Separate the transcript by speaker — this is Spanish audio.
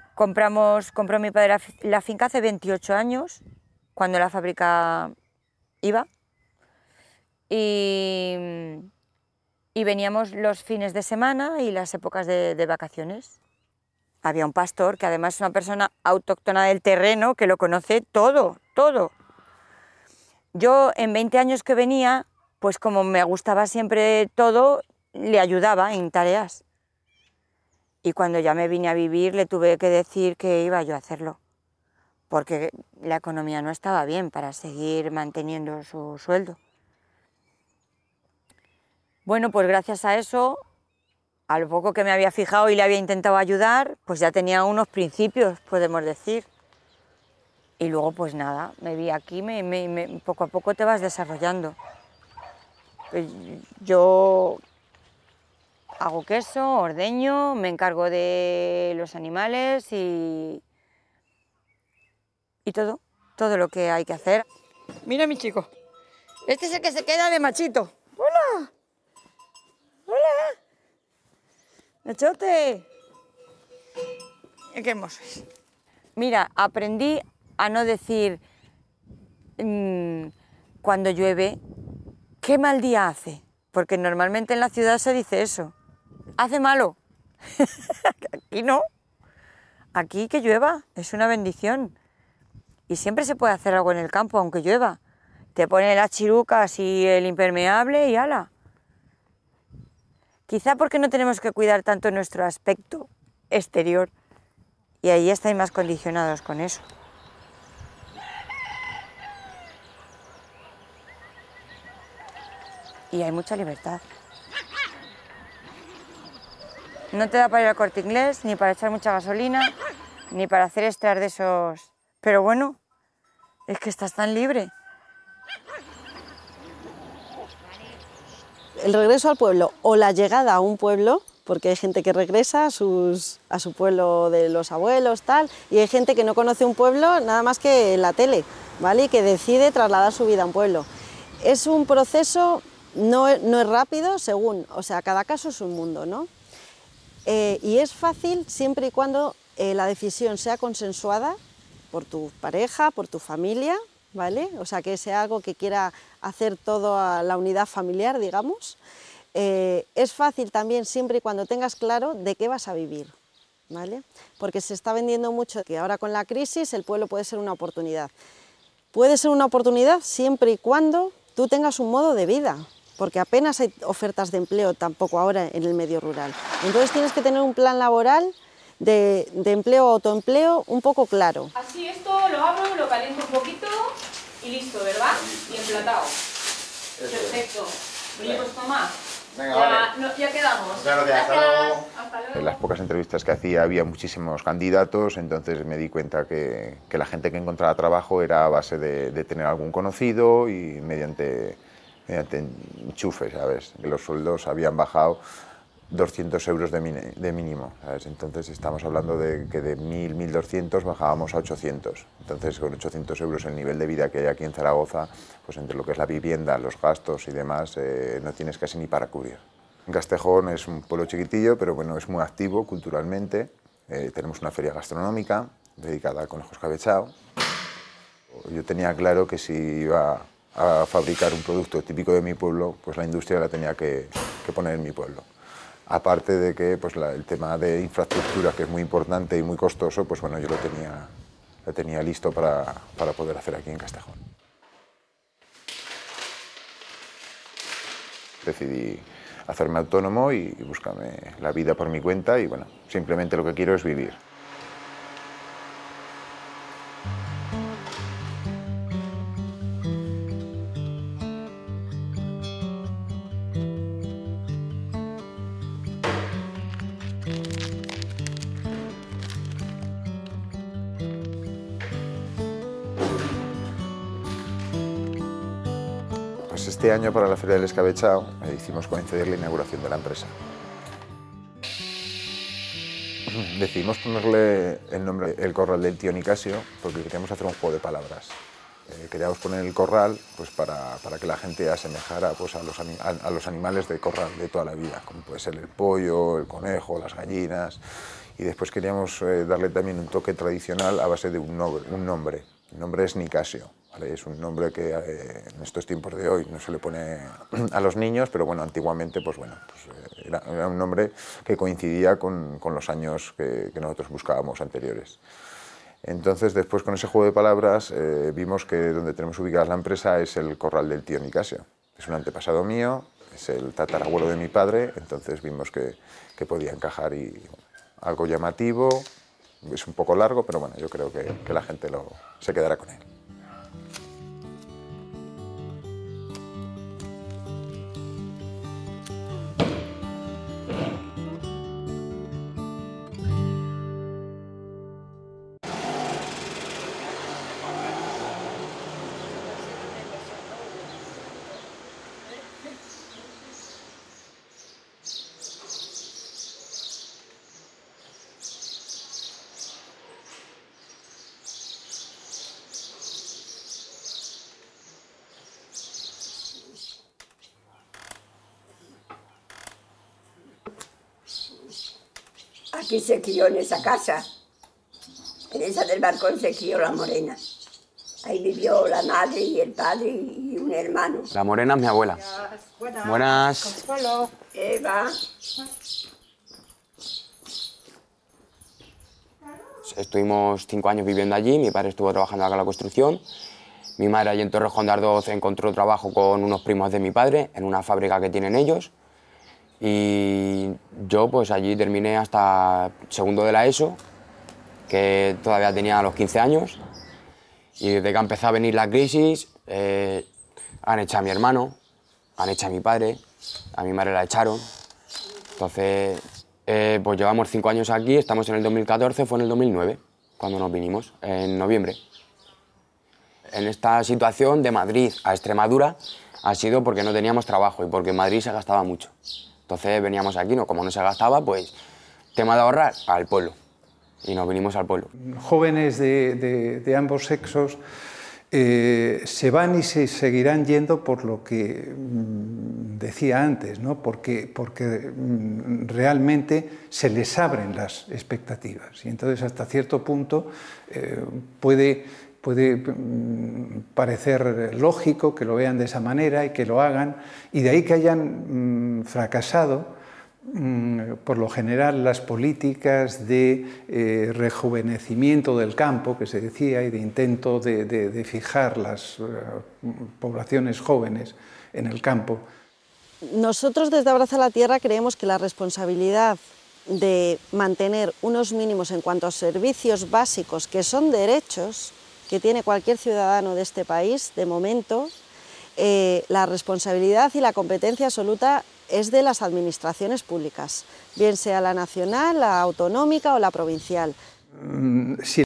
Speaker 1: Compró mi padre la finca hace 28 años, cuando la fábrica iba, y veníamos los fines de semana y las épocas de vacaciones. Había un pastor que además es una persona autóctona del terreno que lo conoce todo, todo. Yo en 20 años que venía, pues como me gustaba siempre todo, le ayudaba en tareas. Y cuando ya me vine a vivir le tuve que decir que iba yo a hacerlo, porque la economía no estaba bien para seguir manteniendo su sueldo. Bueno, pues gracias a eso, a lo poco que me había fijado y le había intentado ayudar, pues ya tenía unos principios, podemos decir. Y luego pues nada, me vi aquí, poco a poco te vas desarrollando. Yo hago queso, ordeño, me encargo de los animales y todo lo que hay que hacer. Mira mi chico, este es el que se queda de machito. ¡Hola! ¡Hola! ¡Nachote! ¡Qué hermoso es! Mira, aprendí a no decir cuando llueve, qué mal día hace, porque normalmente en la ciudad se dice eso. Hace malo. Aquí no. Aquí que llueva es una bendición. Y siempre se puede hacer algo en el campo, aunque llueva. Te ponen las chirucas y el impermeable y ala. Quizá porque no tenemos que cuidar tanto nuestro aspecto exterior. Y ahí estáis más condicionados con eso. Y hay mucha libertad. No te da para ir al Corte Inglés, ni para echar mucha gasolina, ni para hacer extras de esos. Pero bueno, es que estás tan libre.
Speaker 2: El regreso al pueblo o la llegada a un pueblo, porque hay gente que regresa a su pueblo de los abuelos, tal, y hay gente que no conoce un pueblo nada más que en la tele, ¿vale? Y que decide trasladar su vida a un pueblo. Es un proceso, no es rápido, o sea, cada caso es un mundo, ¿no? Y es fácil siempre y cuando la decisión sea consensuada por tu pareja, por tu familia, ¿vale? O sea, que sea algo que quiera hacer toda la unidad familiar, digamos. Es fácil también siempre y cuando tengas claro de qué vas a vivir, ¿vale? Porque se está vendiendo mucho que ahora con la crisis el pueblo puede ser una oportunidad. Puede ser una oportunidad siempre y cuando tú tengas un modo de vida, porque apenas hay ofertas de empleo tampoco ahora en el medio rural. Entonces tienes que tener un plan laboral de empleo o autoempleo un poco claro.
Speaker 3: Así esto lo abro, lo caliento un poquito y listo, ¿verdad? Y emplatado. Perfecto. Oye, pues toma.
Speaker 4: Venga, vale.
Speaker 3: Ya quedamos.
Speaker 4: Muchas gracias. Hasta luego.
Speaker 3: Hasta luego.
Speaker 4: En las pocas entrevistas que hacía había muchísimos candidatos, entonces me di cuenta que la gente que encontraba trabajo era a base de tener algún conocido y mediante enchufes, ¿sabes? Los sueldos habían bajado 200 euros de mínimo, ¿sabes? Entonces estamos hablando de que de 1.000, 1.200 bajábamos a 800. Entonces con 800 euros el nivel de vida que hay aquí en Zaragoza, pues entre lo que es la vivienda, los gastos y demás, no tienes casi ni para cubrir. Castejón es un pueblo chiquitillo, pero bueno, es muy activo culturalmente. Tenemos una feria gastronómica dedicada al conejo escabechado. Yo tenía claro que si iba a fabricar un producto típico de mi pueblo, pues la industria la tenía que poner en mi pueblo. Aparte de que pues, el tema de infraestructura, que es muy importante y muy costoso, pues bueno, yo lo tenía listo para poder hacer aquí en Castejón. Decidí hacerme autónomo y buscarme la vida por mi cuenta y bueno, simplemente lo que quiero es vivir. Pues este año para la Feria del Escabechado hicimos coincidir la inauguración de la empresa. Decidimos ponerle el nombre El Corral del Tío Nicasio porque queríamos hacer un juego de palabras. Queríamos poner el corral pues, para que la gente asemejara pues, a los animales de corral de toda la vida, como puede ser el pollo, el conejo, las gallinas. y después queríamos darle también un toque tradicional a base de un nombre. El nombre es Nicasio, ¿vale? Es un nombre que en estos tiempos de hoy no se le pone a los niños, pero bueno, antiguamente pues bueno, era un nombre que coincidía con los años que nosotros buscábamos anteriores. Entonces, después con ese juego de palabras vimos que donde tenemos ubicada la empresa es el corral del tío Nicasio. Es un antepasado mío, es el tatarabuelo de mi padre, entonces vimos que podía encajar y bueno, algo llamativo. Es un poco largo, pero bueno, yo creo que la gente se quedará con él.
Speaker 5: Aquí se crió en esa casa, en esa del balcón se crió la Morena. Ahí vivió la madre y el padre y un hermano.
Speaker 6: La Morena es mi abuela. Buenas.
Speaker 5: Consuelo. Eva.
Speaker 6: Estuvimos 5 años viviendo allí, mi padre estuvo trabajando acá en la construcción. Mi madre allí en Torrejón de Ardoz encontró trabajo con unos primos de mi padre en una fábrica que tienen ellos. Y yo pues allí terminé hasta segundo de la ESO, que todavía tenía los 15 años. Y desde que ha empezado a venir la crisis, han echado a mi hermano, han echado a mi padre, a mi madre la echaron. Entonces, pues llevamos 5 años aquí, estamos en el 2014, fue en el 2009, cuando nos vinimos, en noviembre. En esta situación de Madrid a Extremadura ha sido porque no teníamos trabajo y porque en Madrid se gastaba mucho. Entonces veníamos aquí, como no se gastaba, pues tema de ahorrar al pueblo. Y nos vinimos al pueblo.
Speaker 7: Jóvenes de ambos sexos se van y se seguirán yendo por lo que decía antes, ¿no? porque realmente se les abren las expectativas. Y entonces hasta cierto punto puede parecer lógico que lo vean de esa manera y que lo hagan, y de ahí que hayan fracasado por lo general las políticas de rejuvenecimiento del campo, que se decía, y de intento de fijar las poblaciones jóvenes en el campo.
Speaker 2: Nosotros desde Abraza la Tierra creemos que la responsabilidad de mantener unos mínimos en cuanto a servicios básicos, que son derechos que tiene cualquier ciudadano de este país, de momento, la responsabilidad y la competencia absoluta es de las administraciones públicas, bien sea la nacional, la autonómica o la provincial.
Speaker 7: Si